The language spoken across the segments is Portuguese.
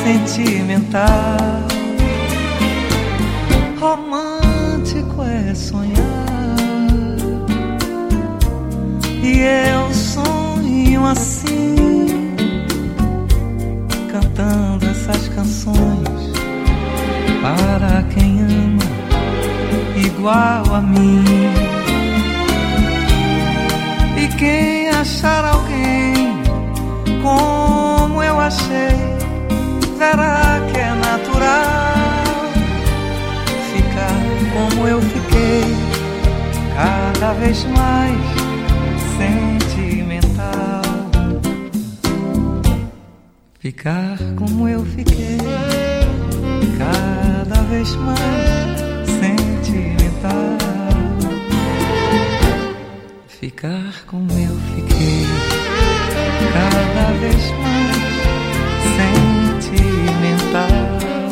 sentimental. Romântico é sonhar, e eu sonho assim, cantando essas canções para quem ama igual a mim. E quem achar alguém como eu achei, verá que é natural ficar como eu fiquei, cada vez mais sentimental. Ficar como eu fiquei, cada vez mais sentimental. Ficar como eu fiquei, cada vez mais sentimental.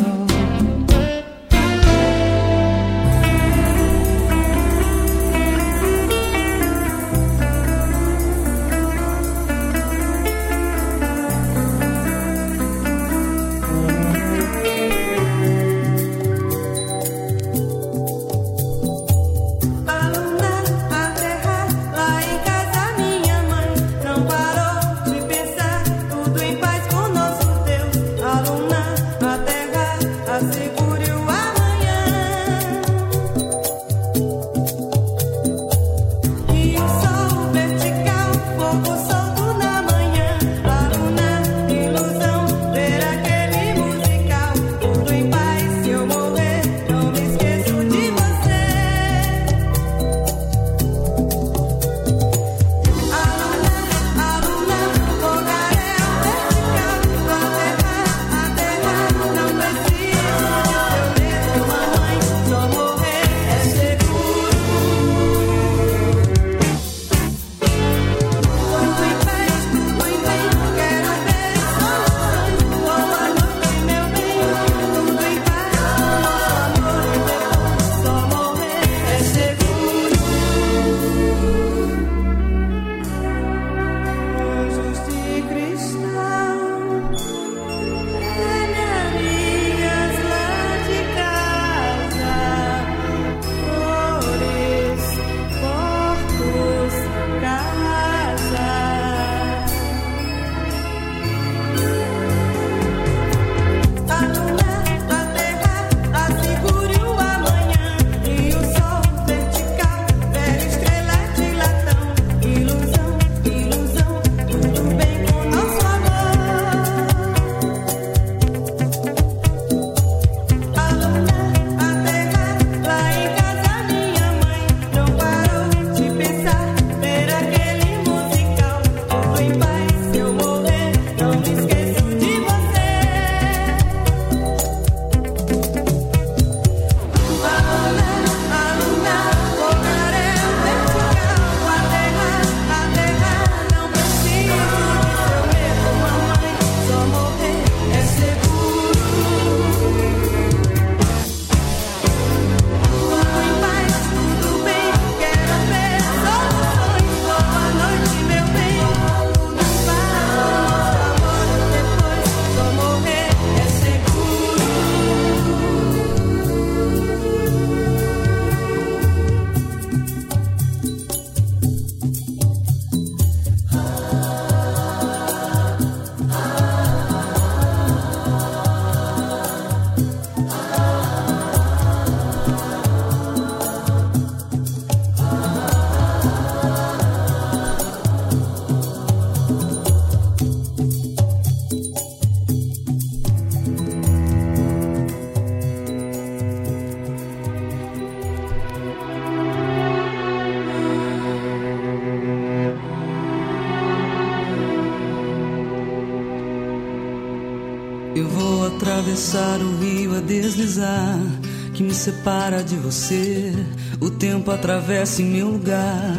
Eu vou atravessar o rio a deslizar, que me separa de você. O tempo atravessa em meu lugar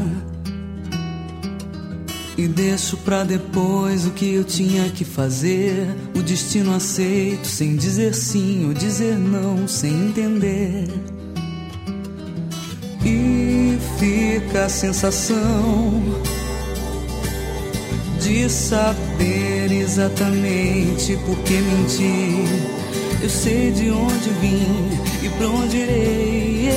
e deixo pra depois o que eu tinha que fazer. O destino aceito, sem dizer sim ou dizer não, sem entender. E fica a sensação de saber exatamente por que mentir. Eu sei de onde vim e pra onde irei.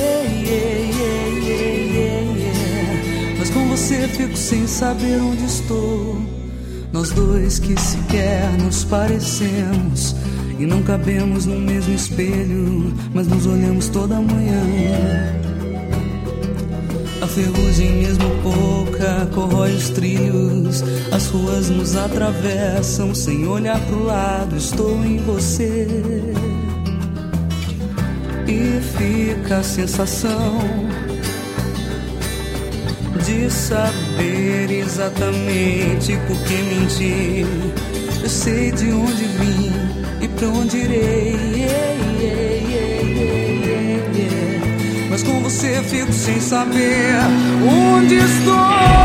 Mas com você fico sem saber onde estou. Nós dois que sequer nos parecemos e não cabemos no mesmo espelho, mas nos olhamos toda manhã. A ferrugem, mesmo pouca, corrói os trilhos. As ruas nos atravessam sem olhar pro lado. Estou em você e fica a sensação de saber exatamente por que mentir. Eu sei de onde vim e pra onde irei. Mas com você fico sem saber onde estou.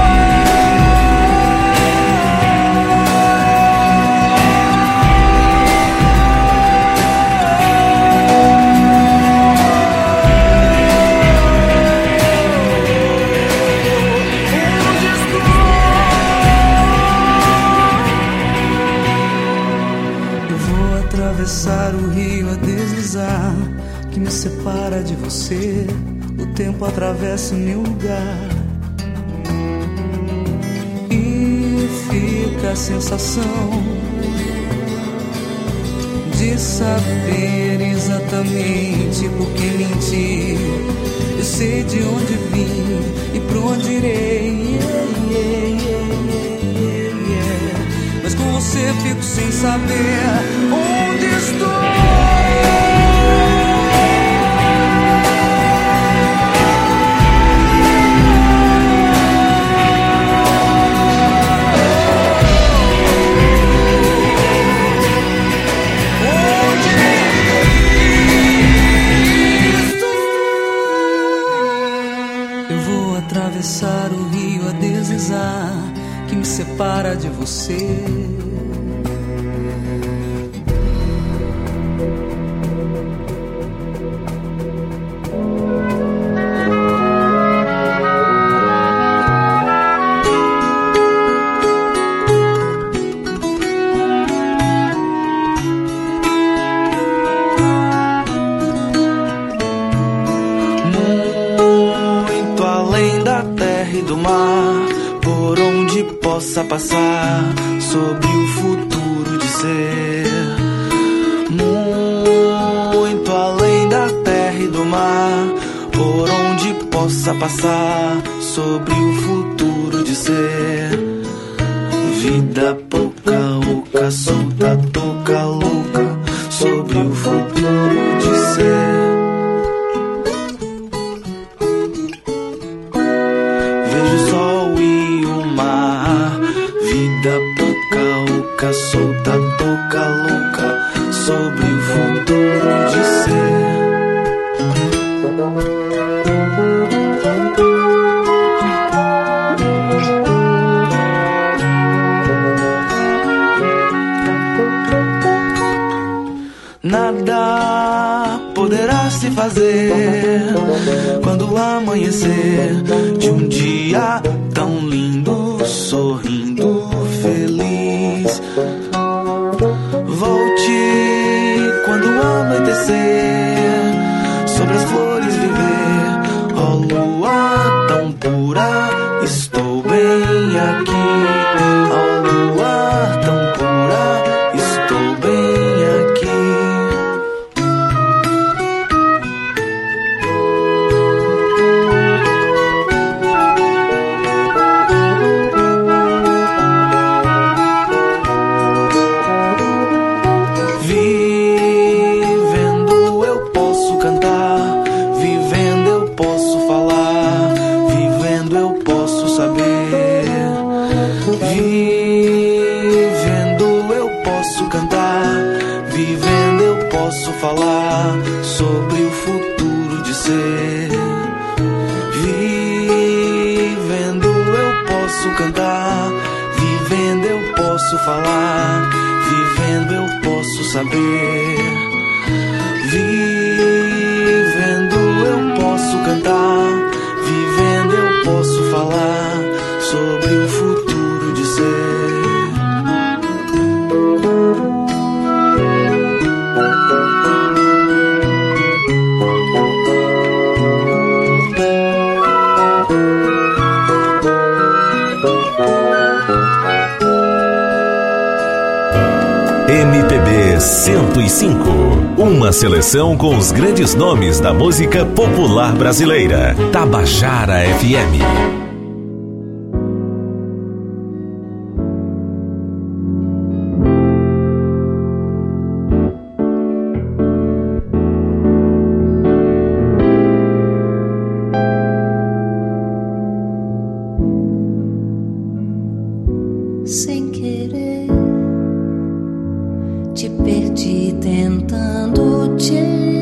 Atravessar o rio a deslizar, que me separa de você. O tempo atravessa o meu lugar e fica a sensação de saber exatamente por que mentir. Eu sei de onde vim e pra onde irei. Mas com você fico sem saber onde estou. Eu vou atravessar o rio a deslizar, que me separa de você. Passar sobre o futuro de ser muito além da terra e do mar, por onde possa passar sobre o futuro de ser. Vida pouca, oca, solta, toca, louca, sobre o futuro de ser. Vejo o sol e o mar. Vida pouca, oca, solta, toca, louca, sobre o futuro de ser. Nada poderá se fazer quando amanhecer de um dia tão lindo, sorrindo, feliz. Volte quando anoitecer, sobre as flores viver. Ó lua tão pura, estou bem aqui. Ó lua tão pura, estou bem aqui. Falar sobre o futuro de ser. Vivendo eu posso cantar, vivendo eu posso falar, vivendo eu posso saber. Vivendo eu posso cantar, vivendo eu posso falar sobre o futuro de ser. 105. Uma seleção com os grandes nomes da música popular brasileira. Tabajara FM. Sem querer, te perdi tentando te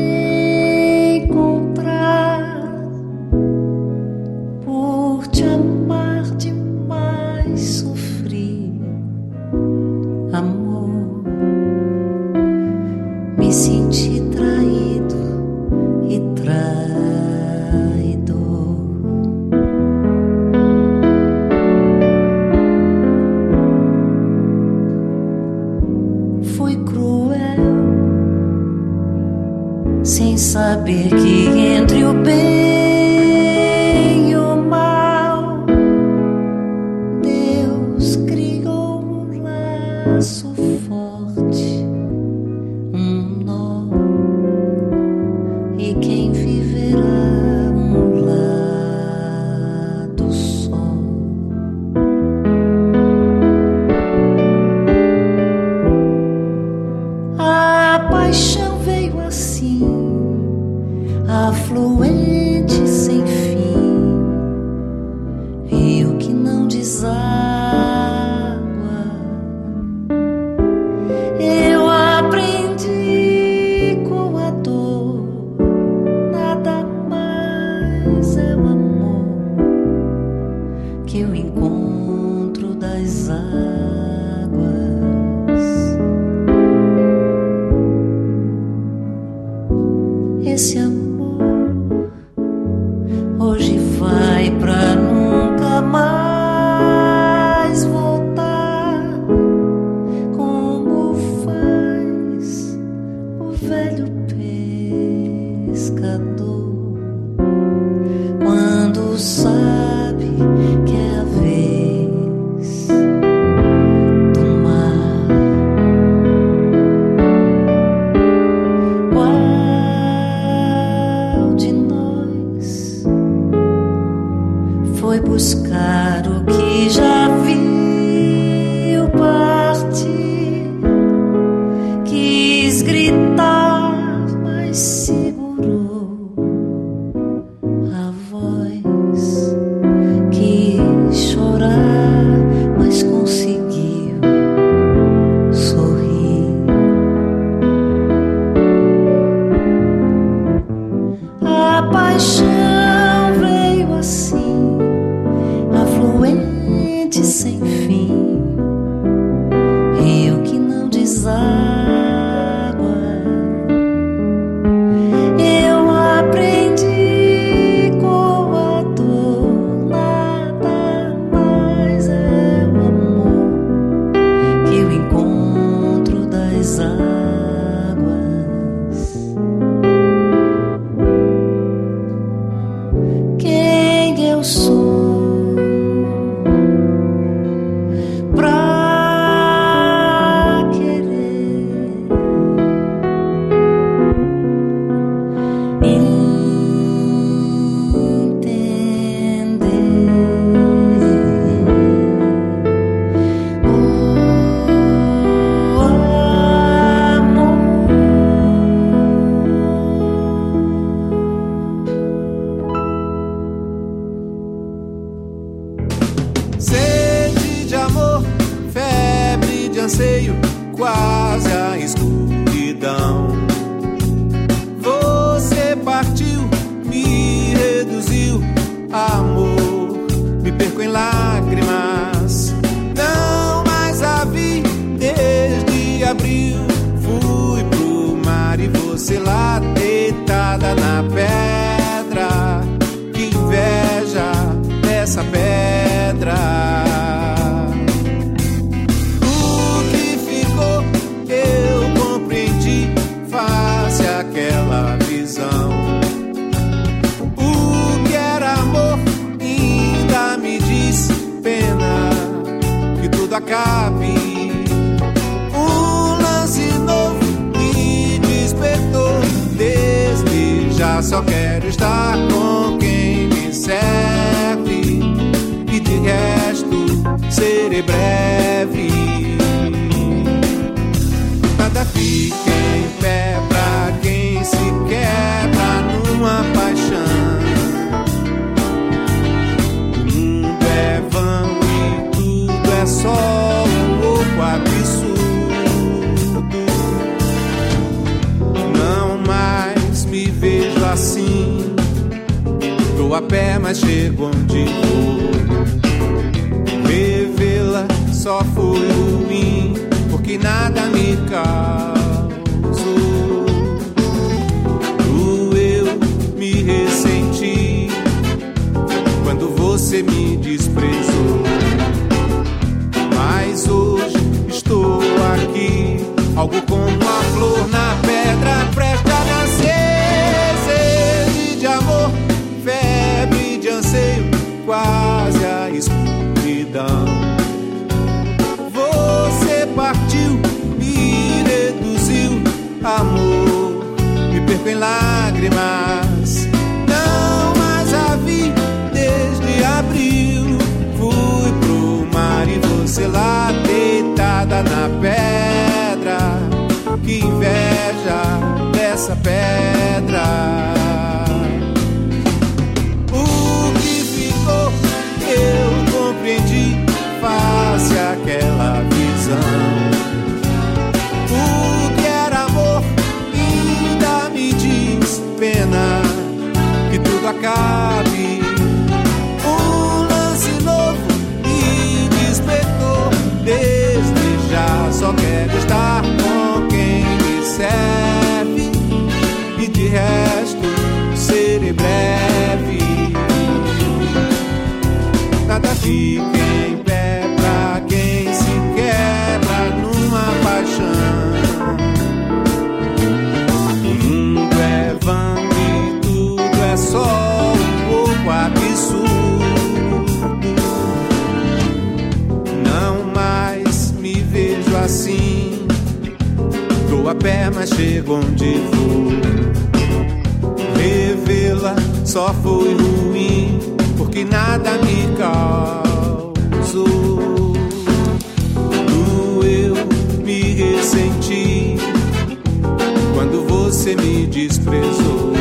encontrar. Por te amar demais sofri, amor. Me senti traído e traidor. Fui cruel, sem saber que entre o bem e o mal, Deus criou um laço forte, um nó, e quem viverá um lado só. A paixão veio assim, afluente sem fim, rio que não deságua. Eu aprendi com a dor, nada mais é o amor que o encontro das águas. Esse amor hoje vai pra nunca mais voltar, como faz o velho pescador quando sabe que é a vez do mar. Foi buscar o que já viu partir, quis gritar, mas segurou já só quero estar com quem me serve, e de resto serei breve. Nada fica em pé pra quem se quebra numa paixão. O mundo é vão e tudo é só um louco absurdo. Não mais me vejo assim, tô a pé mas chego onde vou. Revê-la só foi ruim, porque nada me causou. Doeu, me ressenti quando você me desprezou. Mas hoje estou aqui, algo como a flor na pedra presta a nascer. Sede de amor, febre de anseio, quase a escuridão. Você partiu e reduziu amor, me perco em lágrimas. Não mais a vi desde abril. Fui pro mar e você lá deitada na pedra. Que inveja dessa pedra. O que ficou eu compreendi face àquela visão. O que era amor ainda me diz pena que tudo acabe. Um lance novo me despertou. Desde já só quero estar com quem me serve, e de resto serei breve. Nada fica em pé pra quem se quebra numa paixão. O mundo é vão e tudo é só um pouco absurdo. Não mais me vejo assim, tô a pé mas chego onde vou. Revê-la só foi ruim, porque nada me causou. Doeu, me ressenti quando você me desprezou.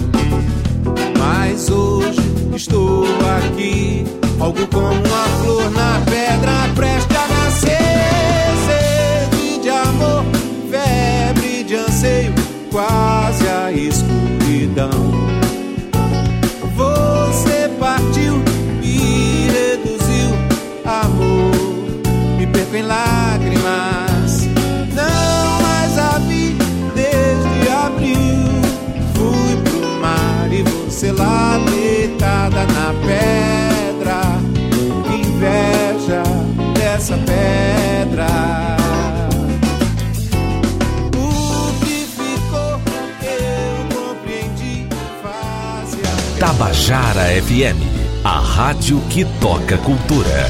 Mas hoje estou aqui, algo como uma flor na pedra presta a nascer. Sede de amor, febre de anseio, quase a escuridão. Você partiu e reduziu amor, me perco em lágrimas. Não mais a vi desde abril. Fui pro mar e você lá deitada na pedra. Que inveja dessa pedra. O que ficou eu compreendi face a... Tabajara FM, a rádio que toca cultura.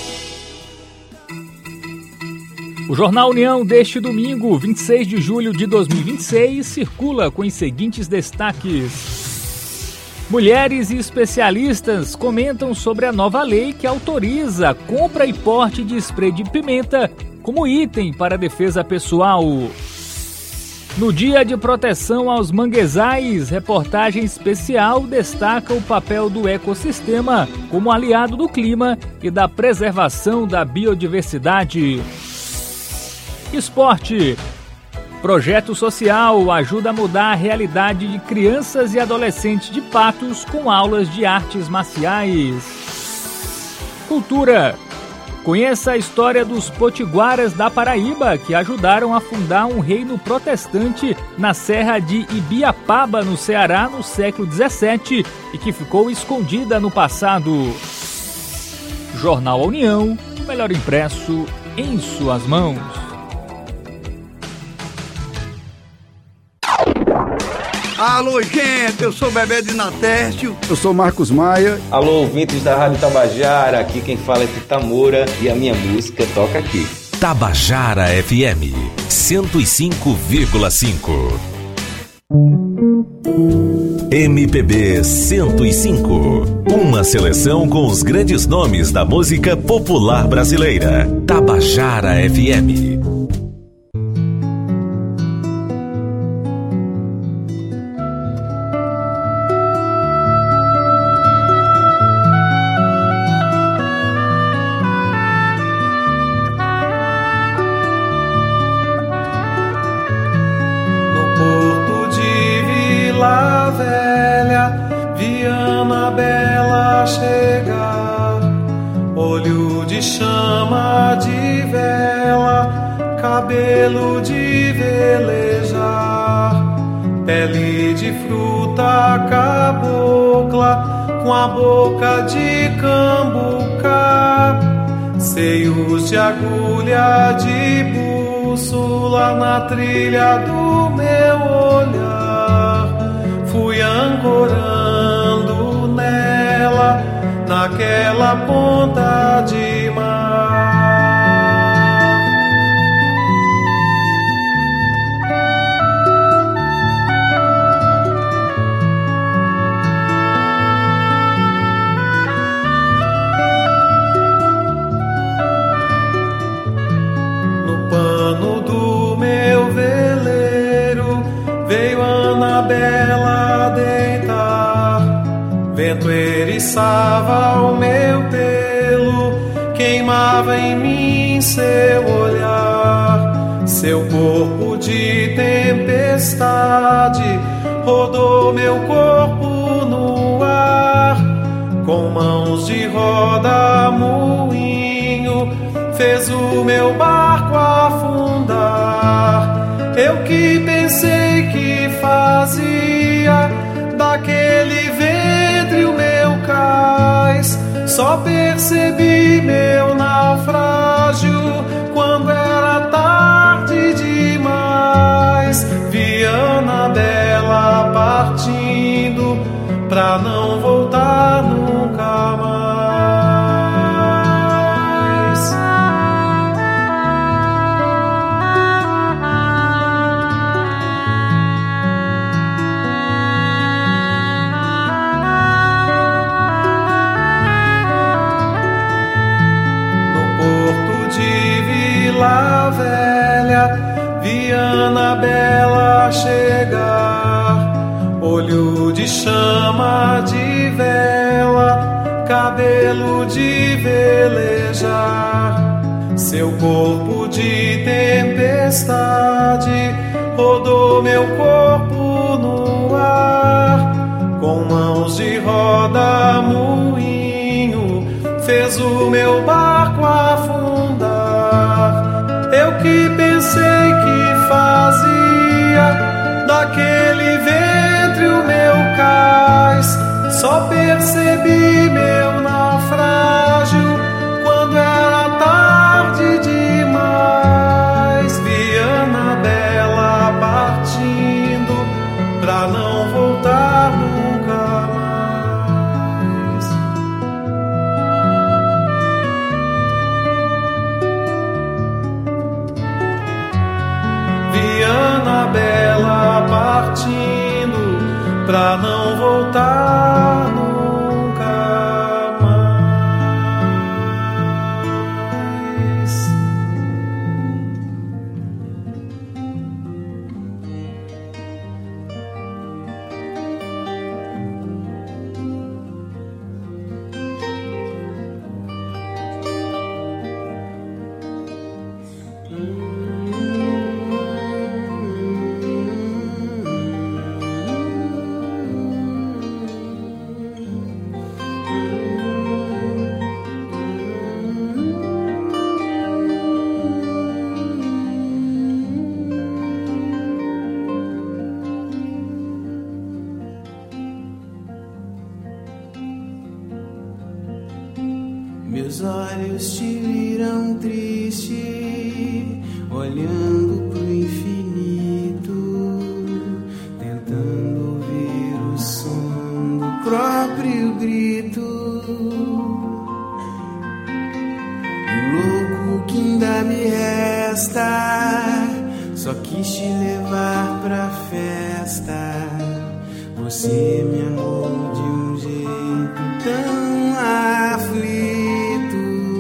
O Jornal União deste domingo, 26 de julho de 2026, circula com os seguintes destaques. Mulheres e especialistas comentam sobre a nova lei que autoriza a compra e porte de spray de pimenta como item para defesa pessoal. No Dia de Proteção aos Manguezais, reportagem especial destaca o papel do ecossistema como aliado do clima e da preservação da biodiversidade. Esporte. Projeto social ajuda a mudar a realidade de crianças e adolescentes de Patos com aulas de artes marciais. Cultura. Conheça a história dos potiguaras da Paraíba, que ajudaram a fundar um reino protestante na Serra de Ibiapaba, no Ceará, no século XVII, e que ficou escondida no passado. Jornal A União, o melhor impresso em suas mãos. Alô, gente, eu sou Bebé de Natércio. Eu sou Marcos Maia. Alô, ouvintes da Rádio Tabajara, aqui quem fala é Tita Moura e a minha música toca aqui. Tabajara FM 105,5. MPB 105. Uma seleção com os grandes nomes da música popular brasileira. Tabajara FM. Cabelo de velejar, pele de fruta cabocla, com a boca de cambucá, seios de agulha de bússola na trilha do meu olhar. Fui ancorando nela, naquela ponta de mar. Bela deitar, vento eriçava o meu pelo, queimava em mim seu olhar, seu corpo de tempestade rodou meu corpo no ar, com mãos de roda moinho fez o meu barco afundar. Eu que pensei que fazia daquele ventre o meu cais, só percebi meu naufrágio quando era tarde demais. Vi Ana Bela partindo pra não voltar nunca mais. Vi Ana Bela chegar, olho de chama de vela, cabelo de velejar, seu corpo de tempestade rodou meu corpo no ar, com mãos de roda moinho fez o meu barco afundar. Eu que pensei que fazia daquele ventre o meu cais, só percebi meu naufrágio quando era tarde demais. Vi Ana Bela partindo pra não voltar nunca mais. Ana Bela partindo pra não voltar nunca mais. Meus olhos te viram triste, olhando pro infinito, tentando ouvir o som do próprio grito. O louco que ainda me resta, só quis te levar pra festa. Você me amou de um jeito tão aflito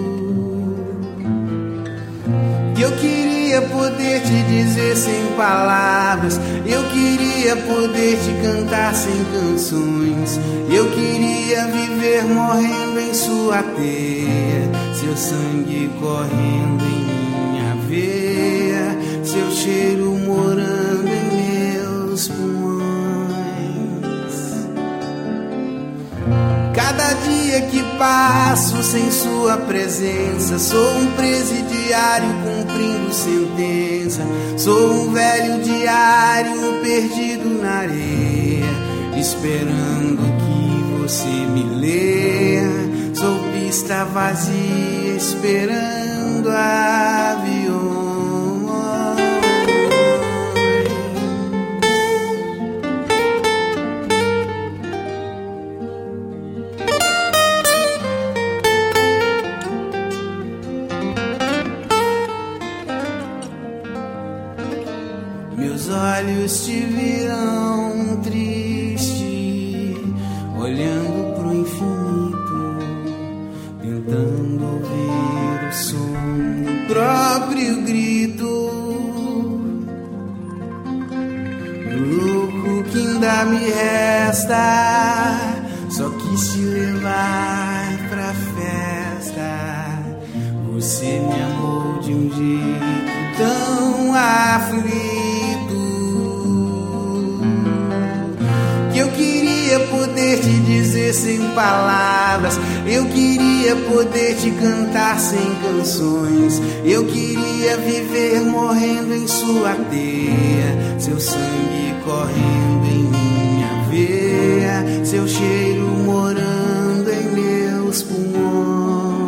que eu queria poder te dizer sem palavras, eu queria poder te cantar sem canções, eu queria viver morrendo em sua teia, seu sangue correndo em minha veia, seu cheiro morando em meus pulmões. Cada dia que passo sem sua presença, sou um presidiário cumprindo sentença, sou um velho diário perdido na areia, esperando que você me leia, sou pista vazia esperando aviões. Meus olhos te viram triste, olhando pro infinito, tentando ouvir o som do próprio grito, louco que ainda me resta, só quis te levar pra festa. Você me amou de um jeito tão aflito que eu queria poder te dizer sem palavras, eu queria poder te cantar sem canções, eu queria viver morrendo em sua teia, seu sangue correndo em minha veia, seu cheiro morando em meus pulmões.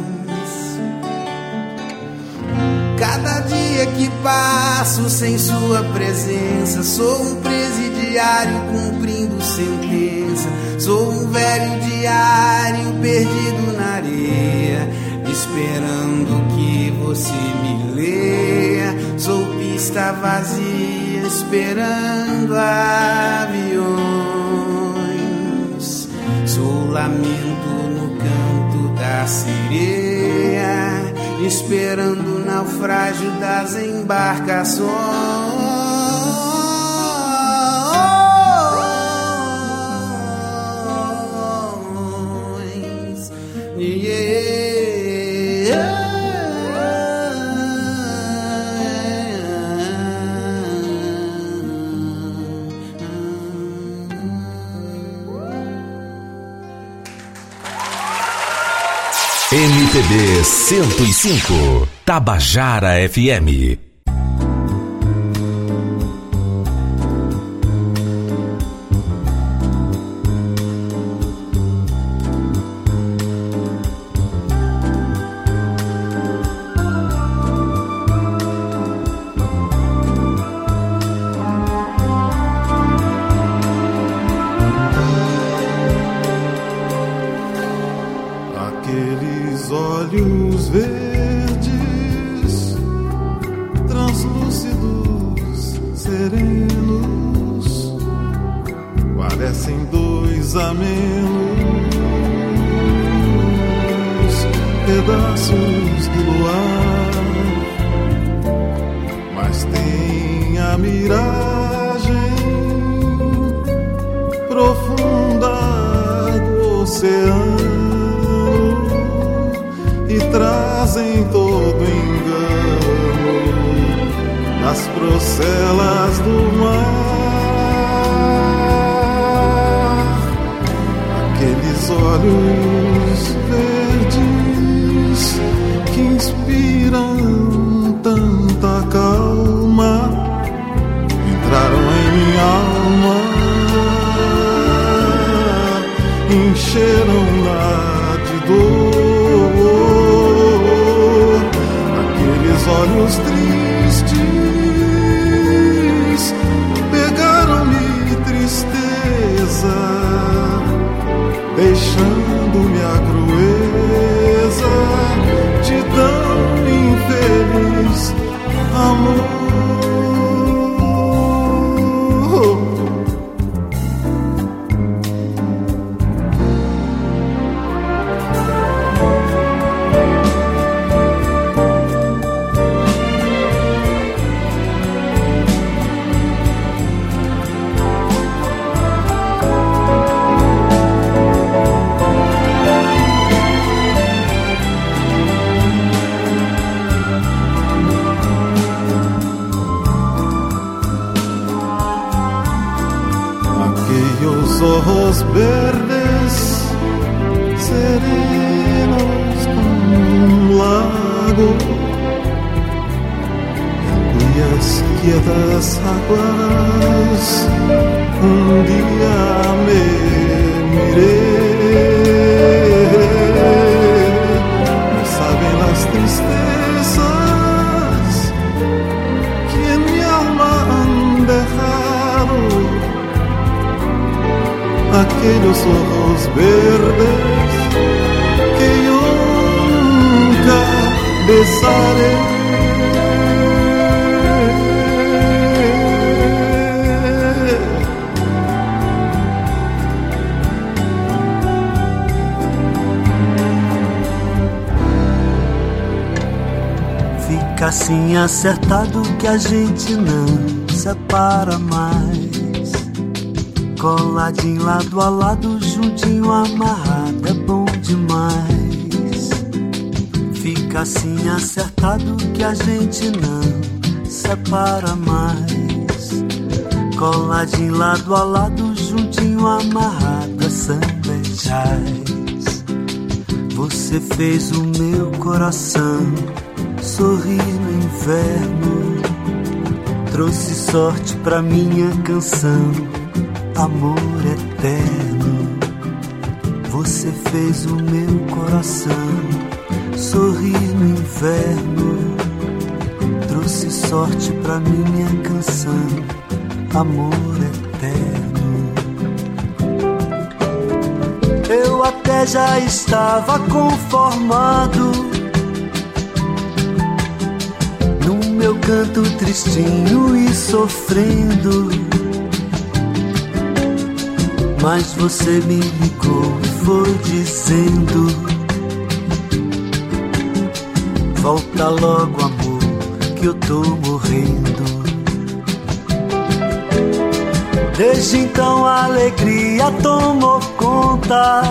Cada dia que passo sem sua presença, sou um presidiário cumprindo sentença, sou um velho diário perdido na areia, esperando que você me leia, sou pista vazia esperando aviões, sou lamento no canto da sereia, esperando o naufrágio das embarcações. MPB 105, Tabajara FM. Deixando-me a crueza de tão infeliz amor. aquellos ojos verdes serenos como un lago, en cuyas quietas aguas un día me miré. No saben las tristezas que en mi alma han dejado aquellos ojos verdes que yo nunca besaré. Fica assim acertado que a gente não separa mais. Coladinho lado a lado, juntinho amarrado, é bom demais. Fica assim acertado que a gente não separa mais. Coladinho lado a lado, juntinho amarrado, é samba e jazz. Você fez o meu coração sorrir no inverno, trouxe sorte pra minha canção, amor eterno. Você fez o meu coração sorrir no inverno, trouxe sorte pra minha canção, amor eterno. Eu até já estava conformado meu canto tristinho e sofrendo, mas você me ligou e foi dizendo: volta logo, amor, que eu tô morrendo. Desde então a alegria tomou conta,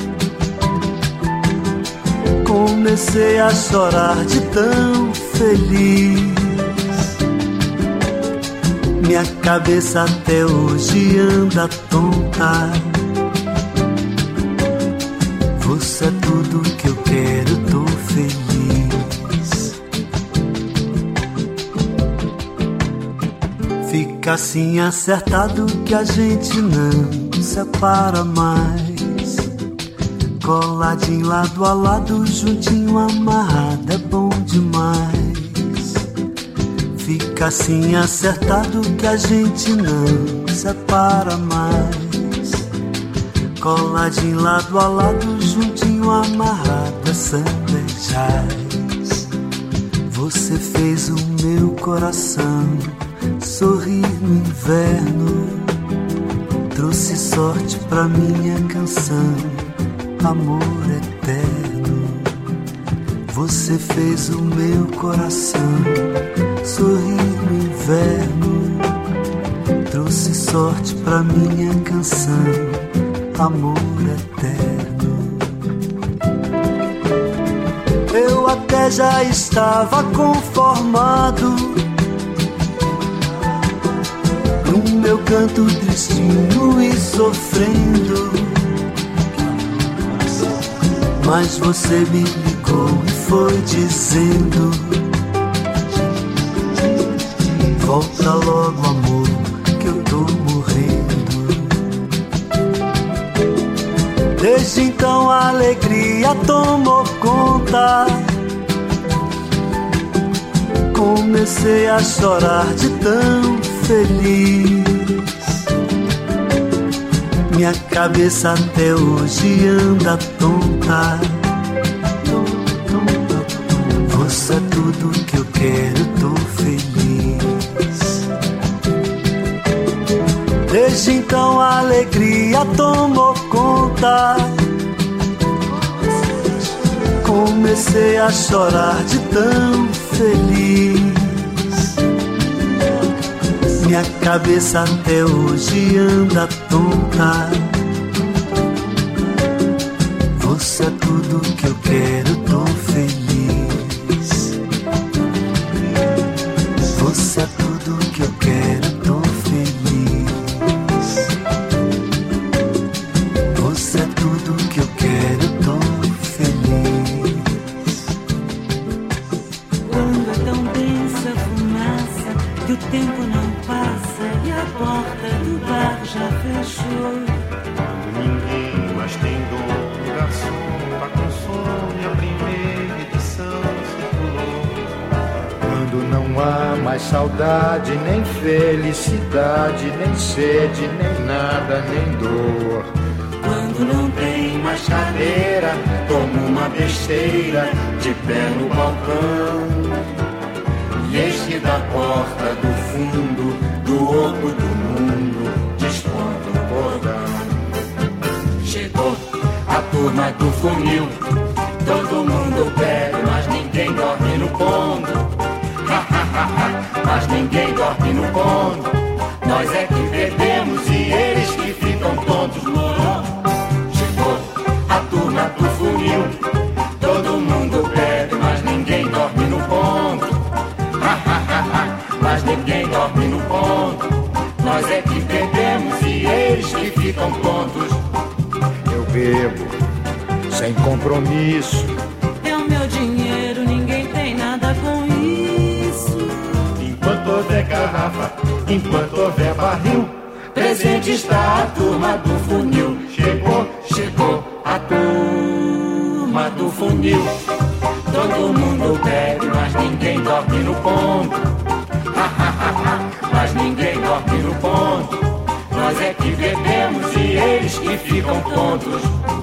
comecei a chorar de tão feliz. Minha cabeça até hoje anda tonta. Você é tudo que eu quero, tô feliz. Fica assim acertado que a gente não separa mais. Coladinho lado a lado, juntinho amarrado, é bom demais. Fica assim acertado que a gente não separa mais. Coladinho lado a lado, juntinho amarrado, é samba e jazz. Você fez o meu coração sorrir no inverno, trouxe sorte pra minha canção, amor eterno. Você fez o meu coração sorrir no inverno, trouxe sorte pra minha canção, amor eterno. Eu até já estava conformado no meu canto tristinho e sofrendo, mas você me ligou e foi dizendo: volta logo, amor, que eu tô morrendo. Desde então a alegria tomou conta, comecei a chorar de tão feliz. Minha cabeça até hoje anda tonta. Você é tudo que eu quero, tô feliz. Desde então a alegria tomou conta, comecei a chorar de tão feliz. Minha cabeça até hoje anda tonta. Você é tudo que eu quero, tô feliz. Você é tudo que eu quero, tô feliz. cachorro. Quando ninguém mais tem dono, o garçom tá com fome, a primeira edição circulou. Quando não há mais saudade, nem felicidade, nem sede, nem nada, nem dor. Quando não tem mais cadeira, tomo uma besteira de pé no balcão. E eis que da porta do fundo, do oco do mundo, desponta o cordão. Chegou a turma do funil, todo mundo bebe, mas ninguém dorme no ponto. Mas ninguém dorme no ponto. Nós é que bebemos e eles que ficam tontos. Chegou a turma do funil, todo mundo bebe, mas ninguém dorme no ponto. Mas ninguém dorme no ponto. Nós é que bebemos e eles que ficam tontos. Eu bebo sem compromisso. É o meu dinheiro, ninguém tem nada com isso. Enquanto houver garrafa, enquanto houver barril, presente está a turma do funil. Chegou a turma do funil. Todo mundo bebe, mas ninguém dorme no ponto. Mas ninguém dorme no ponto. Nós é que bebemos e eles que ficam tontos.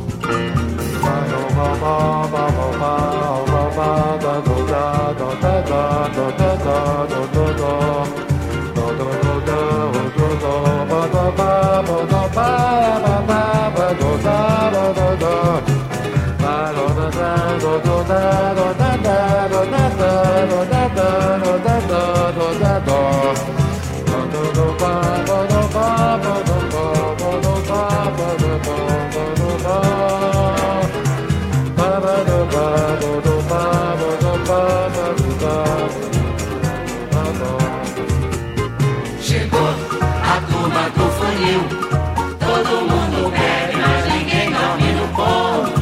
Chegou a turma do funil, todo mundo bebe, mas ninguém dorme no ponto.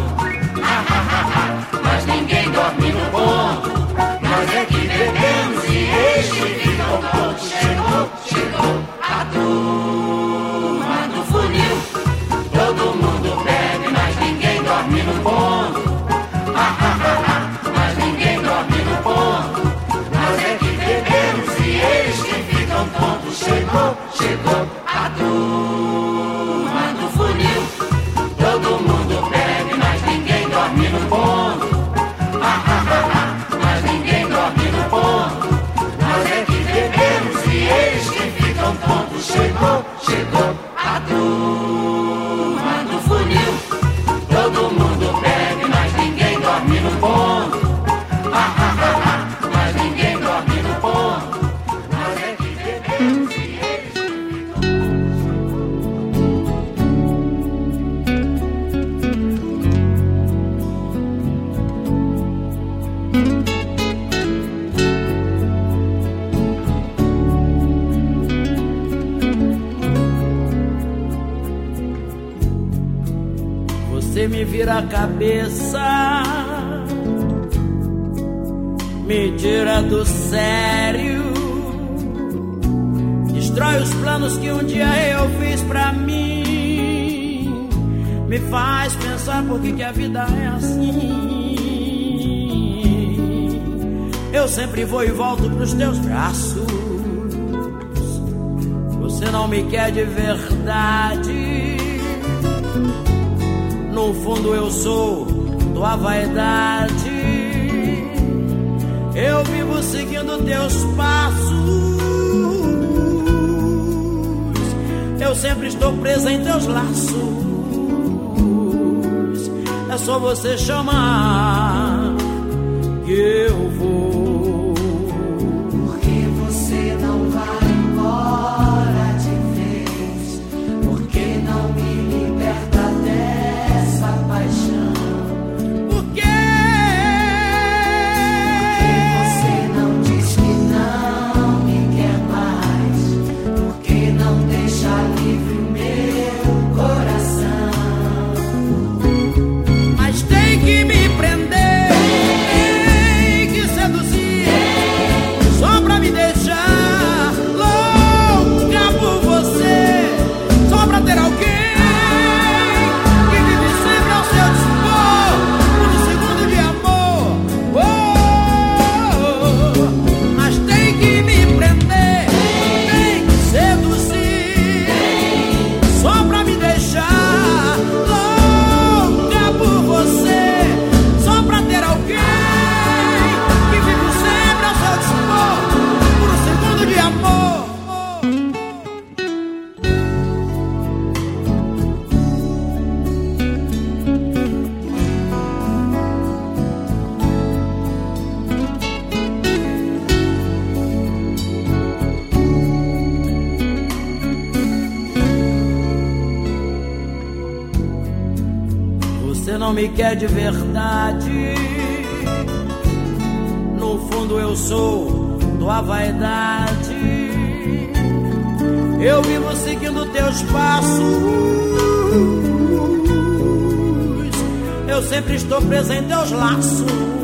Mas ninguém dorme no ponto. Nós é que bebemos e eles que ficam tontos. Chegou a turma do funil, todo mundo bebe, mas ninguém dorme no ponto. Mas ninguém dorme no ponto. Nós é que bebemos e eles que ficam tontos. Chegou a turma do funil, todo mundo bebe, mas ninguém dorme no ponto. Mas ninguém dorme no ponto. Nós é que bebemos e eles que ficam tontos. Chegou a turma do funil, todo mundo bebe, mas ninguém dorme no ponto. Mas ninguém dorme no ponto. Nós é que bebemos e eles que Você me vira a cabeça, me tira do sério, destrói os planos que um dia eu fiz pra mim, me faz pensar por que a vida é assim. Eu sempre vou e volto pros teus braços, você não me quer de verdade. No fundo eu sou tua vaidade. Eu vivo seguindo teus passos. Eu sempre estou presa em teus laços. É só você chamar que eu vou. Porque você não vai embora de vez? Porque não me liberta dessa paixão? Por quê? Porque você não diz que não me quer mais? Porque não deixa livre o meu coração? Mas tem que me prender, tem que seduzir. não me quer de verdade. No fundo eu sou tua vaidade. Eu vivo seguindo teus passos. Eu sempre estou preso em teus laços.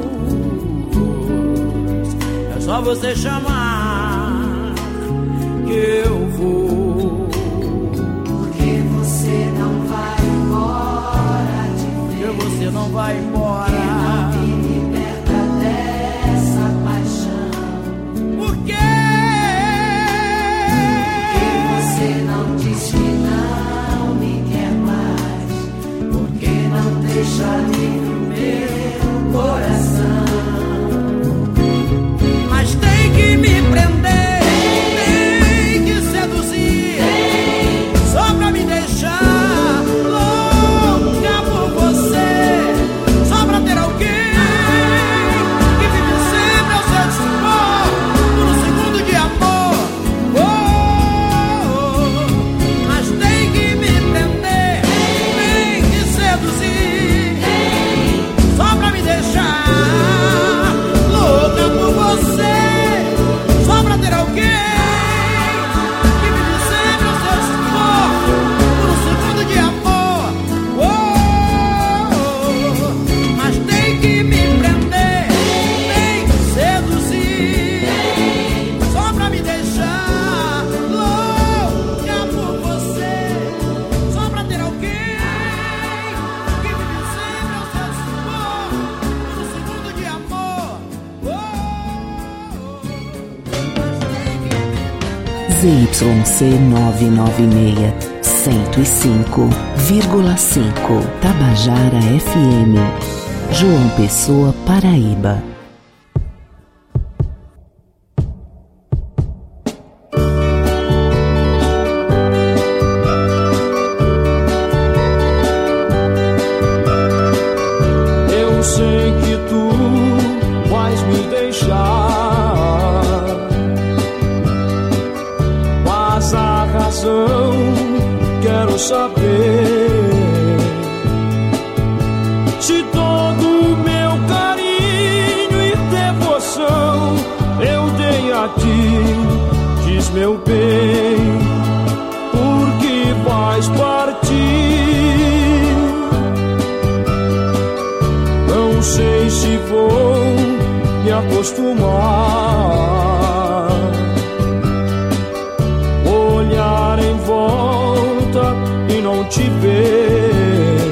É só você chamar que eu vou. Porque você não vai embora de vez. Porque você não vai embora. Que não me liberta dessa paixão. Por quê? Porque você não diz que não me quer mais. Porque não deixa livre o meu coração. Mas tem que me prender, tem que seduzir, só pra me deixar louca por você, só pra ter alguém que vive sempre ao seu dispor, por um segundo de amor. Mas tem que me prender, tem que seduzir, só pra me deixar louca por você, só pra ter alguém que vive sempre ao seu dispor, por um segundo de amor. Mas tem que me prender, tem que seduzir, só pra me deixar louca por você, só pra ter alguém que vive sempre ao seu dispor, por um segundo de amor. ZYC 996, 105,5 Tabajara FM, João Pessoa, Paraíba. Eu sei que tu vais me deixar, mas a razão quero saber. Se todo o meu carinho e devoção eu dei a ti, diz meu bem, por que vais partir? Não sei se vou me acostumar, olhar em volta e não te ver.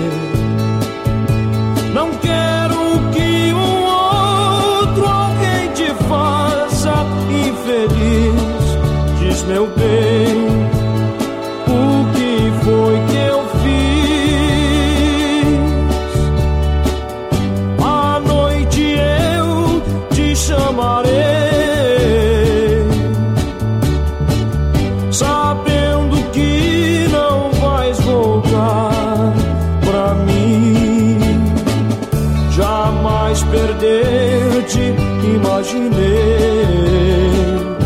Não quero que um outro alguém te faça infeliz, diz meu bem, o que foi que eu fiz? À noite eu te chamarei, sabendo que não vais voltar pra mim. Jamais perder-te imaginei,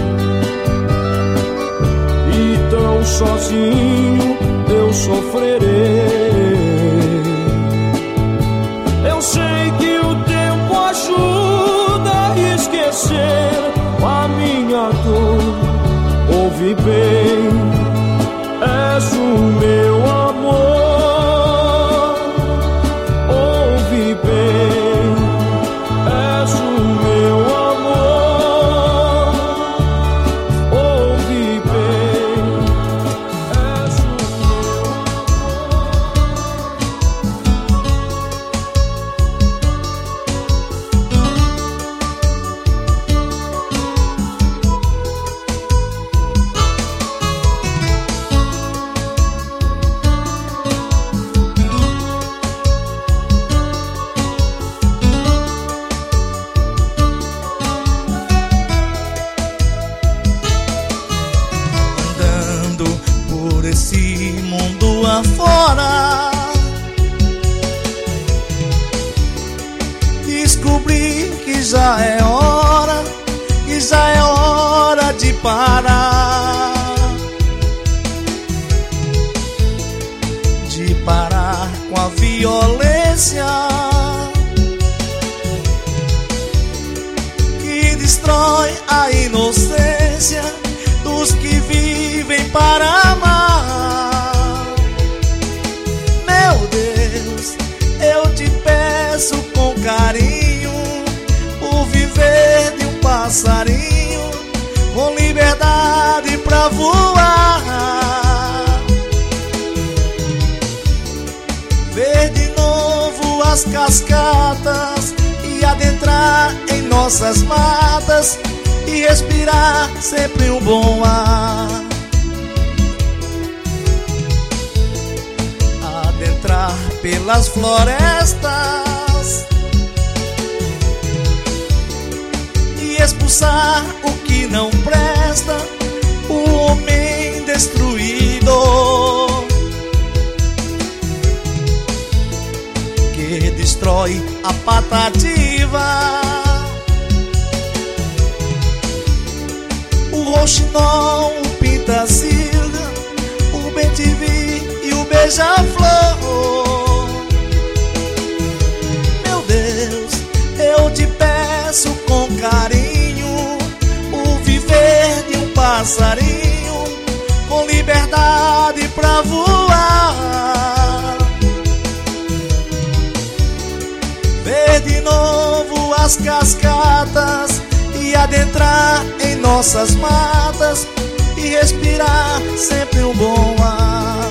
e tão sozinho eu sofrerei. Eu sei que o tempo ajuda a esquecer a minha dor. Ouve bem, és o meu amor. Ouve bem, és o meu amor. Ouve bem, és o afora, descobri que já é hora de parar, de parar com a violência violência que destrói a inocência dos que vivem para amar. Meu Deus, eu te peço com carinho o viver de um passarinho com liberdade pra voar, ver de novo as cascatas e adentrar em nossas matas e respirar sempre um bom ar. Adentrar pelas florestas e expulsar o que não presta, o homem destruidor que destrói a patativa, o roxinol, o pintacilga, o bem-te-vi e o beija-flor. Meu Deus, eu te peço com carinho o viver de um passarinho com liberdade pra voar, ver de novo as cascatas e adentrar em nossas matas e respirar sempre um bom ar.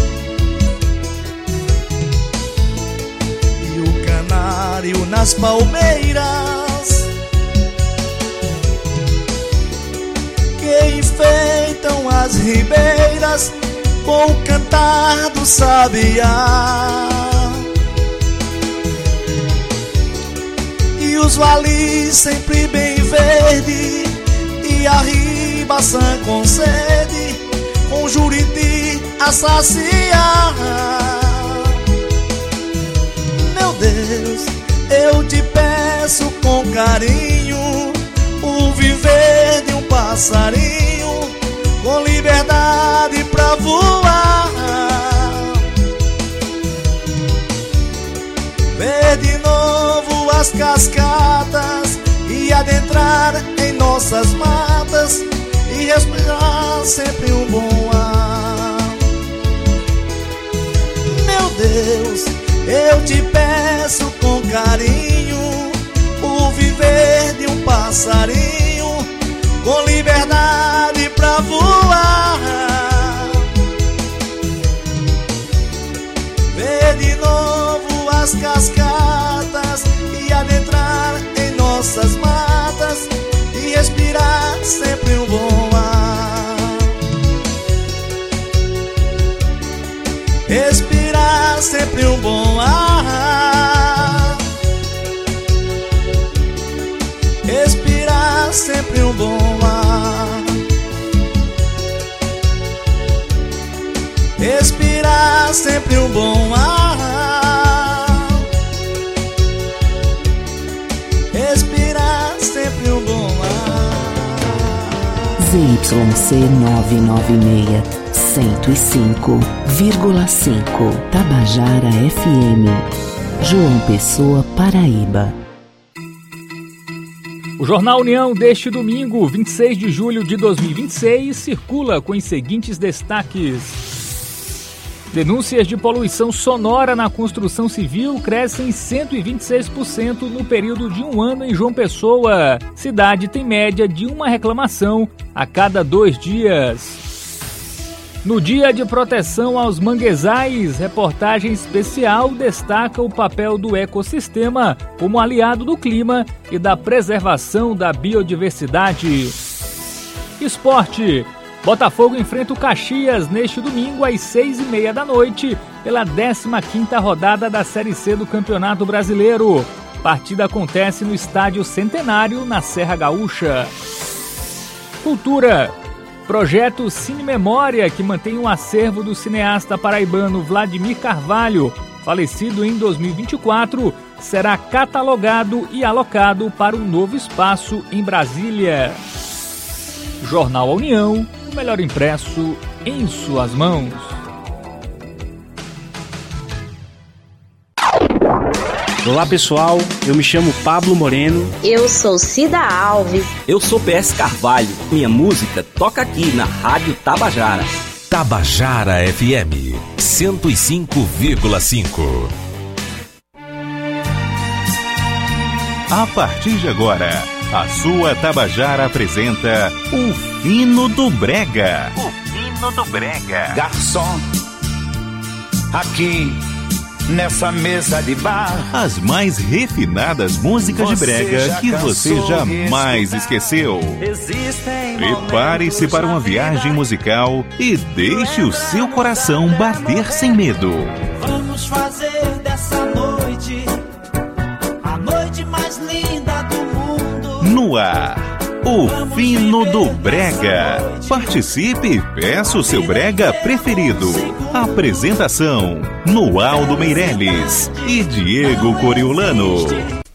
E o canário nas palmeiras que enfeitam as ribeiras com o cantar do sabiá, e os valis sempre bem verde e a ribaçã com sede, com juriti a saciar. Meu Deus, eu te peço com carinho o viver de um passarinho com liberdade pra voar, ver de novo as cascatas e adentrar em nossas matas e respirar sempre um bom ar. Meu Deus, eu te peço com carinho o viver de um passarinho com liberdade pra voar, ver de novo as cascatas e adentrar em nossas matas e respirar sempre um bom ar, respirar sempre um bom ar, respirar sempre um bom ar, respirar sempre um bom ar, respirar sempre um bom ar. ZYC 996, 105,5 Tabajara FM, João Pessoa, Paraíba. O Jornal União deste domingo, 26 de julho de 2026, circula com os seguintes destaques. Denúncias de poluição sonora na construção civil crescem 126% no período de um ano em João Pessoa. Cidade tem média de uma reclamação a cada 2 dias. No Dia de Proteção aos Manguezais, reportagem especial destaca o papel do ecossistema como aliado do clima e da preservação da biodiversidade. Esporte. Botafogo enfrenta o Caxias neste domingo às 6h30 da noite pela 15ª rodada da Série C do Campeonato Brasileiro. Partida acontece no Estádio Centenário, na Serra Gaúcha. Cultura. Projeto Cine Memória, que mantém um acervo do cineasta paraibano Vladimir Carvalho, falecido em 2024, será catalogado e alocado para um novo espaço em Brasília. Jornal União, o melhor impresso em suas mãos. Olá pessoal, eu me chamo Pablo Moreno. Eu sou Cida Alves. Eu sou PS Carvalho. Minha música toca aqui na Rádio Tabajara. Tabajara FM 105,5. A partir de agora, a sua Tabajara apresenta o Fino do Brega. O Fino do Brega. Garçom, aqui nessa mesa de bar, as mais refinadas músicas de brega que você jamais esqueceu. Prepare-se para uma viagem musical e deixe o seu coração bater sem medo. Vamos fazer dessa noite a noite mais linda do mundo. No ar, o Fino do Brega. Participe e peça o seu brega preferido. Apresentação: Noaldo Meirelles e Diego Coriolano.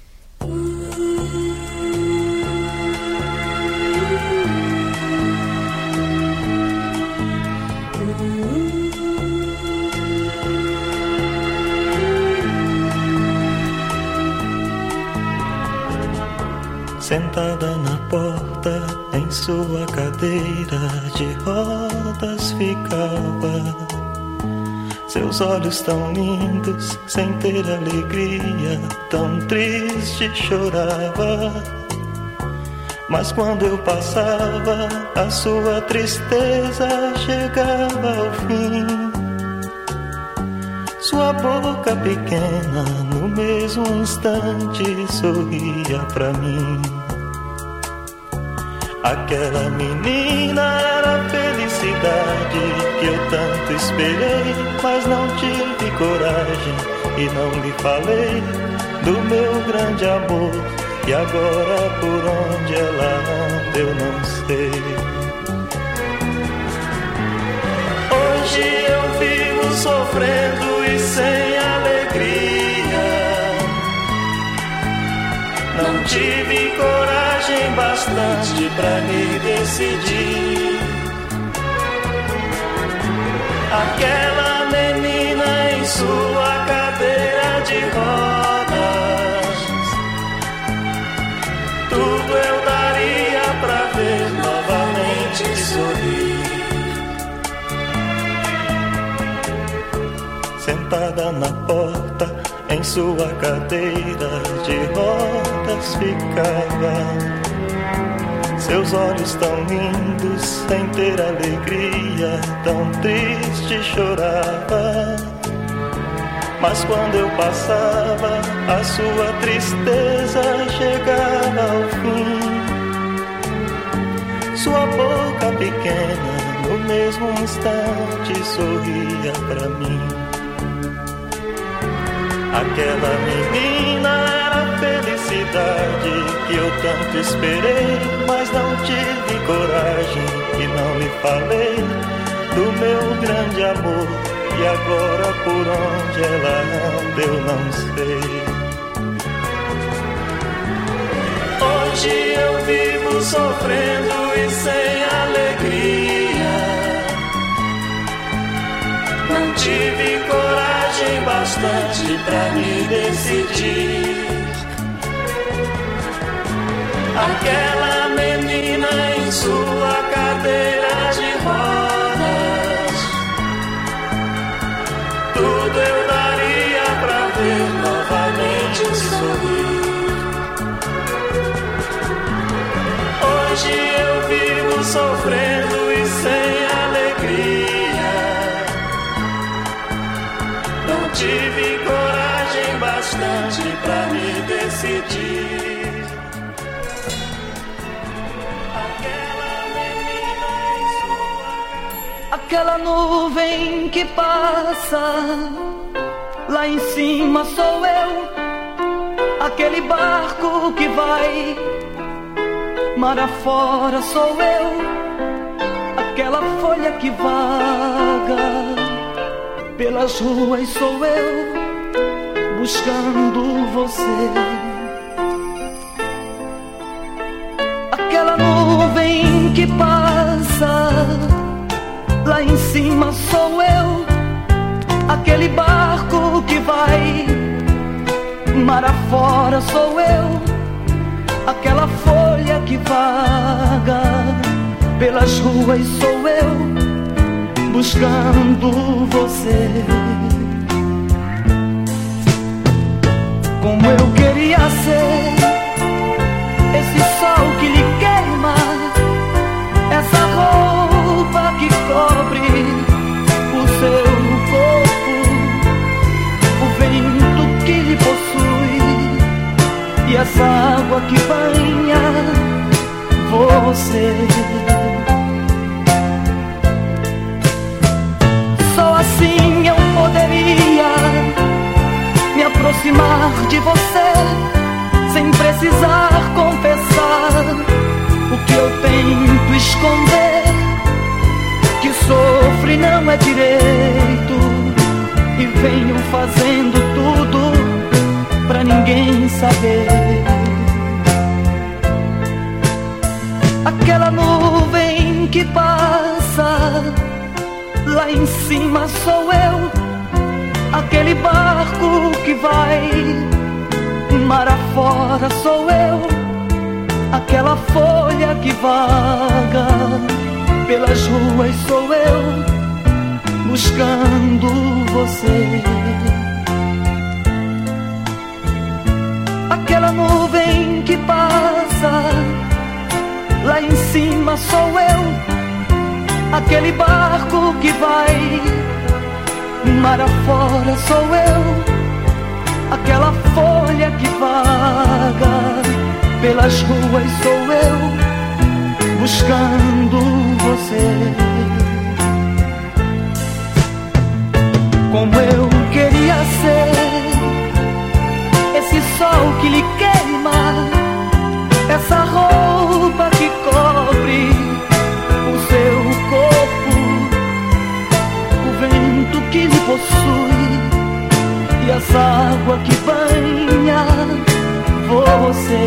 Sentada na porta, em sua cadeira de rodas ficava. Seus olhos tão lindos, sem ter alegria, tão triste chorava. Mas quando eu passava, a sua tristeza chegava ao fim. Sua boca pequena, no mesmo instante, sorria pra mim. Aquela menina era a felicidade que eu tanto esperei, mas não tive coragem e não lhe falei do meu grande amor. E agora por onde ela anda eu não sei. Hoje eu vivo sofrendo e sem alegria. Não tive coragem bastante pra me decidir. Aquela menina em sua cadeira de rodas, tudo eu daria pra ver novamente sorrir. Sentada na porta, em sua cadeira de rodas ficava. Seus olhos tão lindos, sem ter alegria, tão triste chorava. Mas quando eu passava, a sua tristeza chegava ao fim. Sua boca pequena, no mesmo instante, sorria pra mim. Aquela menina era a felicidade que eu tanto esperei, mas não tive coragem e não lhe falei do meu grande amor. E agora por onde ela anda eu não sei. Hoje eu vivo sofrendo e sem alegria. Não tive coragem bastante pra me decidir. Aquela menina em sua cadeira de rodas, tudo eu daria pra ver novamente sorrir. Hoje eu vivo sofrendo e sem alegria. Não tive coragem bastante pra me decidir. Aquela nuvem que passa, lá em cima sou eu. Aquele barco que vai mar afora sou eu. Aquela folha que vaga pelas ruas sou eu, buscando você. Aquela nuvem que passa, lá em cima sou eu. Aquele barco que vai mar afora sou eu, aquela folha que vaga pelas ruas sou eu, buscando você. Como eu queria ser esse sol que lhe queima, essa roupa que cobre o seu corpo, o vento que lhe possui e essa água que banha você. Só assim eu poderia me aproximar de você, sem precisar confessar o que eu tento esconder, que sofro e não é direito, e venho fazendo tudo pra ninguém saber. Aquela nuvem que passa, lá em cima sou eu, aquele barco que vai mar afora sou eu, aquela folha que vaga pelas ruas sou eu, buscando você. Aquela nuvem que passa, lá em cima sou eu, aquele barco que vai mar afora sou eu, aquela folha que vaga pelas ruas sou eu, buscando você. Como eu queria ser esse sol que lhe queima, essa roupa que cobre o seu corpo, o vento que lhe possui e essa água que banha você.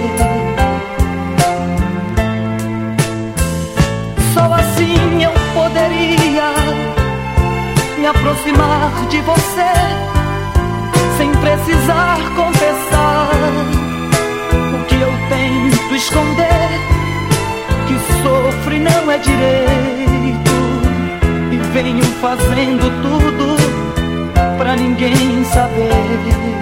Só assim eu poderia me aproximar de você, sem precisar confessar o que eu tento esconder, que sofro e não é direito, e venho fazendo tudo pra ninguém saber.